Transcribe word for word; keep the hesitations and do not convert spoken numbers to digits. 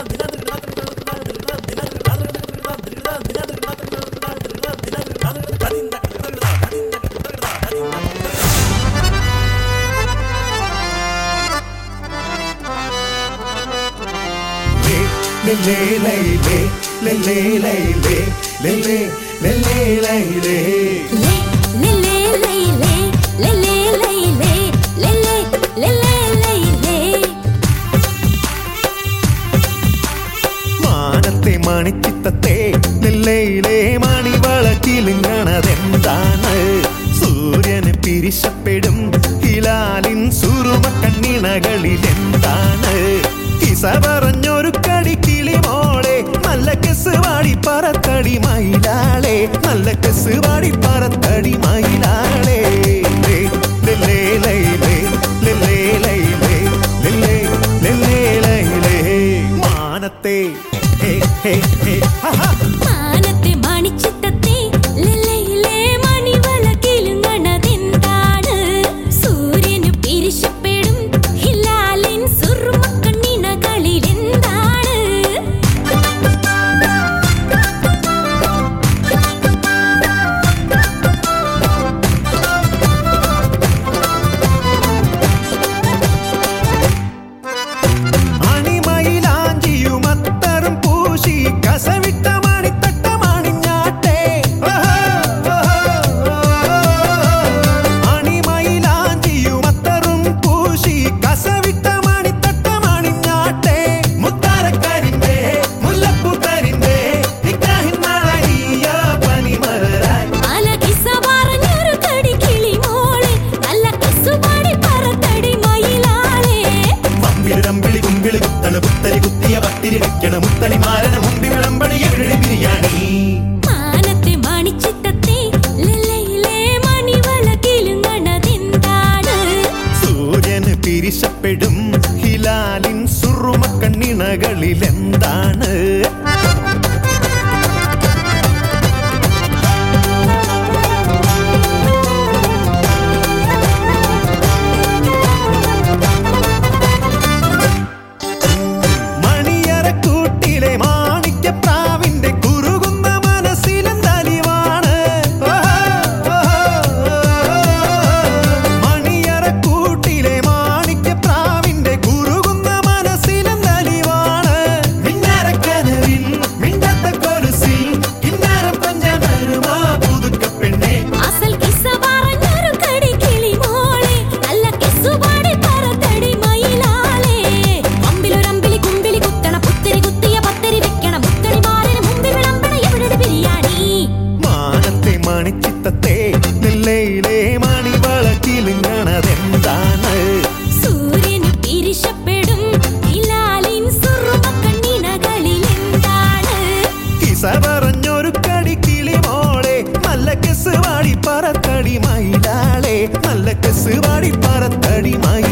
മാനത്തെ മണിച്ചിത്തത്തെ ലെല്ലേലേ മണിവളക്കിലുങ്ങണതെന്താണ്? സൂര്യന് പിരിശപ്പെടും ഹിലാലിൻ സുറുമ കണ്ണിണകളിലെന്താണ്? കിസ പറഞ്ഞൊരു കടി കിളിമോളെ നല്ല കെസ് വാടി പറത്തടി മയിലാളെ, നല്ല കെസ് വാടി പറത്തടി മയിലാളെ. മാനത്തെ മാനത്തെ മണിച്ചിത്തത്തെ ലെല്ലേലേ മണിവളക്കിലുങ്ങണതെന്താണ്? സൂര്യന് പിരിശപ്പെടും ഹിലാലിൻ സുറുമ കണ്ണിണകളിലെന്താണ്? അണിമയിലാഞ്ചിയുമത്തറും പൂശി കസവിട്ട മണിത്തട്ടമണിഞ്ഞാട്ടെ, അണിമയിലാഞ്ചിയുമത്തറും പൂശി കസവിട്ട മണിത്തട്ടമണിഞ്ഞാട്ടെ. മുത്താരക്കരിമ്പേ മുല്ലപ്പൂത്തരിമ്പേ നിക്കാഹിൻ നാളീയ പനിമലരായി. നല്ല കിസ്സ പറഞ്ഞൊരു കടി കിളിമോളെ നല്ല കെസ് വാടി പറത്തടി മയിലാളെ. വമ്പിളിരമ്പിളി കുമ്പിളി കുത്തണ പുത്തരി കുത്തിയ പത്തിരി വെക്കണ മുത്തണി മാരന മുമ്പി വിളമ്പണി എവിടെ ബിരിയാണി. മാനത്തെ മണിച്ചിത്തത്തെ ലെല്ലേലേ മണിവളക്കിലുങ്ങണതെന്താണ്? സൂര്യന് പിരിശപ്പെടും ഹിലാലിൻ സുറുമ കണ്ണിണകളിലെന്താണ്? മണിയറക്കൂട്ടിലെ മാണിക്യപ്രാവിന്റെ കുറുകുന്ന മനസ്സിലെന്തലിവാണ്? മണിയറക്കൂട്ടിലെ മാണിക്യപ്രാവിന്റെ കുറുകുന്ന മനസ്സിലെന്തലിവാണ്? മിന്നാരക്കനവിൽ മിണ്ടാത്ത കൊലുസിൽ കിന്നാരം പഞ്ചമരുമാ പുതുക്കപ്പെണ്ണേ. അസൽ കിസ്സ പറഞ്ഞൊരു കടി കിളിമോളെ നല്ല കെസ് വാടി പറത്തടി മയിലാളെ. അമ്പിലൊരമ്പിളി കുമ്പിളി കുത്തണ പുത്തരി കുത്തിയ പത്തരി വെക്കണ മുത്തണി മാരന് മുമ്പിൽ വിളമ്പണ എവിടെ ബിരിയാണി. മാനത്തെ മണിച്ചിത്തത്തെ നെല്ലയിലെ മണിവളക്കിലുങ്ങണതെന്താണ്? സൂര്യന് പിരിശപ്പെടും ഹിലാലിൻ സുറുമ കണ്ണിണകളിലെന്താണ്? കിസ പറഞ്ഞൊരു കടി കിളിമോളെ നല്ല കെസ് വാടി പറത്തടി മയിലാളെ, നല്ല കെസ് വാടി പറത്തടി മയിലാളെ.